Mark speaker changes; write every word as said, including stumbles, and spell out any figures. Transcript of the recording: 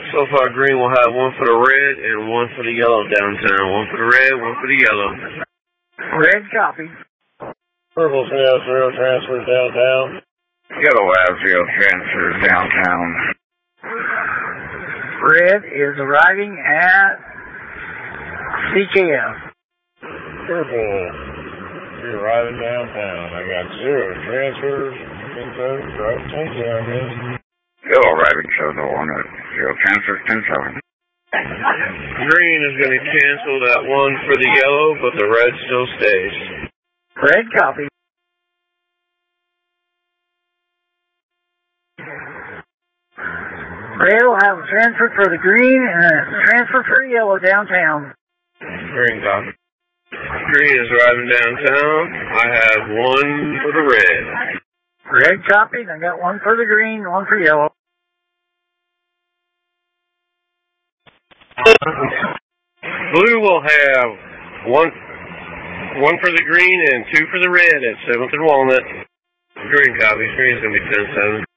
Speaker 1: So far, green will have one for the red and one for the yellow downtown. One for the red, one for the yellow.
Speaker 2: Red copy.
Speaker 1: Purple has zero transfers downtown.
Speaker 3: Yellow has zero transfers downtown.
Speaker 2: Red is arriving at C K F.
Speaker 1: Purple is arriving downtown. I got zero transfers. Right, thank you, I guess.
Speaker 3: Yellow arriving shows no one at zero transfers, ten seven.
Speaker 1: Green is going to cancel that one for the yellow, but the red still stays.
Speaker 2: Red copy. Red will have a transfer for the green and a transfer for the yellow downtown.
Speaker 1: Green copy. Green is arriving downtown. I have one for the red.
Speaker 2: Red copy. I got one for the green, one for yellow.
Speaker 1: Blue will have one one for the green and two for the red at seventh and Walnut. Green copies. Green is going to be ten seven.